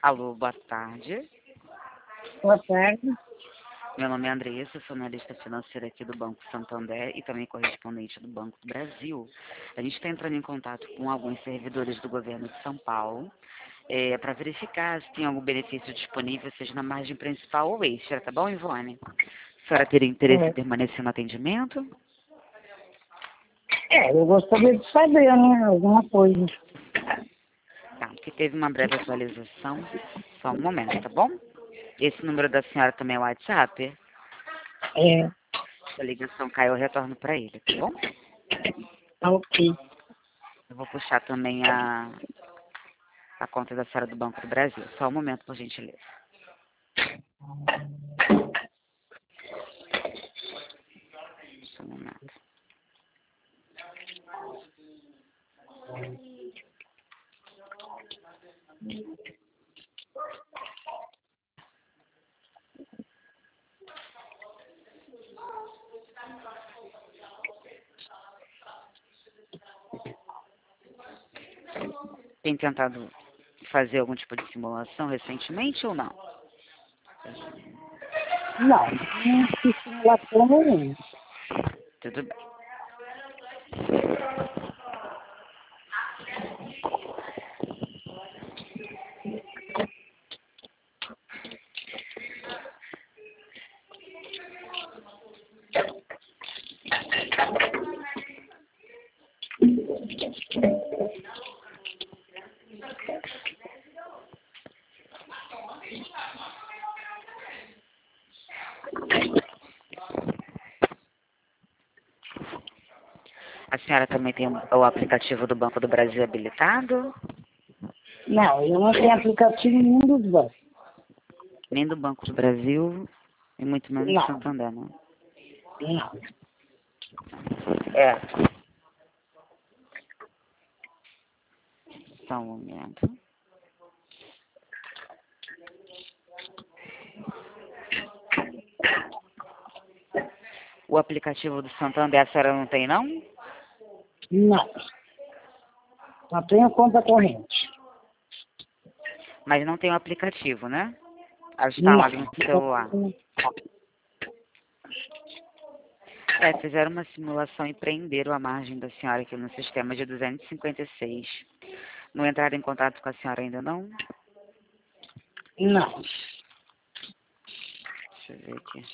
Alô, boa tarde. Boa tarde. Meu nome é Andressa, sou analista financeira aqui do Banco Santander e também correspondente do Banco do Brasil. A gente está entrando em contato com alguns servidores do governo de São Paulo para verificar se tem algum benefício disponível, seja na margem principal ou extra, tá bom, Ivone? A senhora teria interesse em permanecer no atendimento? Eu gostaria de saber, né? Alguma coisa. Tá, porque teve uma breve atualização. Só um momento, tá bom? Esse número da senhora também é o WhatsApp? É, Se a ligação caiu, eu retorno para ele, tá bom? tá ok. Eu vou puxar também a conta da senhora do Banco do Brasil. Só um momento, por gentileza. Só um momento. Tem tentado fazer algum tipo de simulação recentemente ou não? Não fiz simulação nenhuma. Tudo bem. A senhora também tem o aplicativo do Banco do Brasil habilitado? Não, eu não tenho aplicativo nenhum dos bancos. Nem do Banco do Brasil e muito menos do Não, Santander, não. não. É. Só um momento. O aplicativo do Santander a senhora não tem, não? Não. Só tenho conta corrente. Mas não tem o aplicativo, né? Ela está lá no celular. Não. Fizeram uma simulação e prenderam a margem da senhora aqui no sistema de 256. Não entraram em contato com a senhora ainda, não? Não. Deixa eu ver aqui.